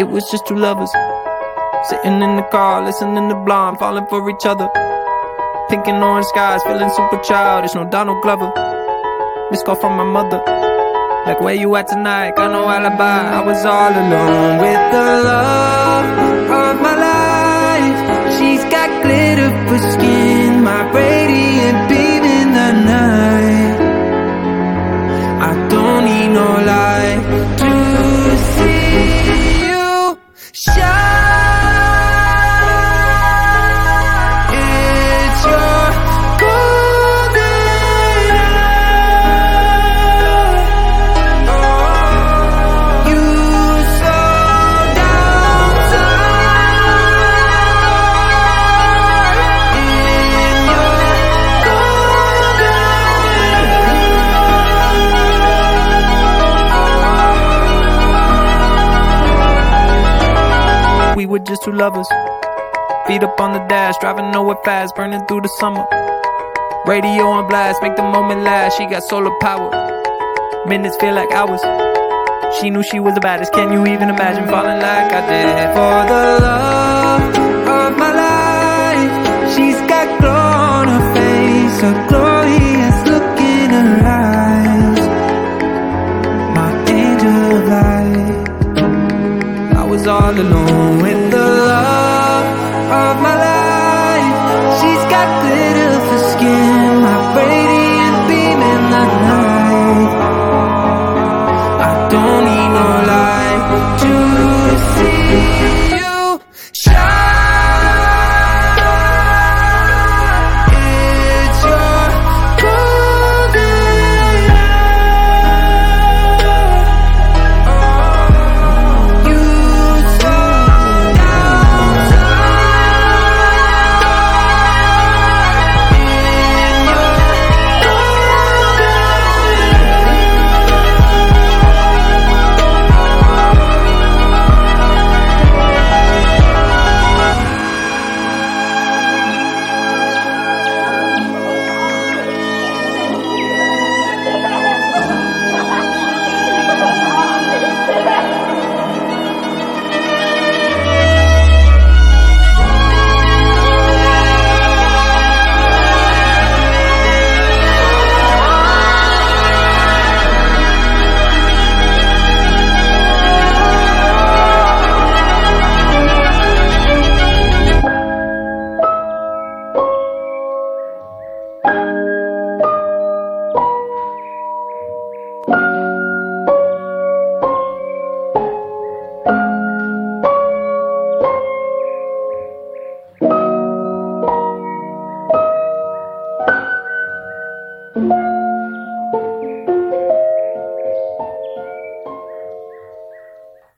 It was just two lovers sitting in the car, listening to Blonde, falling for each other. Pink and orange skies, feeling super childish. No Donald Glover. Missed call from my mother, like, where you at tonight? Got no alibi. I was all alone with the love of my life. She's got glitter for skin, my radiant beam in the night. I don't need no light to see you shine. We were just two lovers, feet up on the dash, driving nowhere fast, burning through the summer. Radio on blast, make the moment last. She got solar power, minutes feel like hours. She knew she was the baddest. Can you even imagine falling like I did? For the love of my life, she's got glow on her face, a glorious look in her eyes. My angel of light. I was all alone with the love of my life. She's got glitter for skin, my radiant beam in the night. I don't need no light to see you shine. It's your golden hour. You Thank you.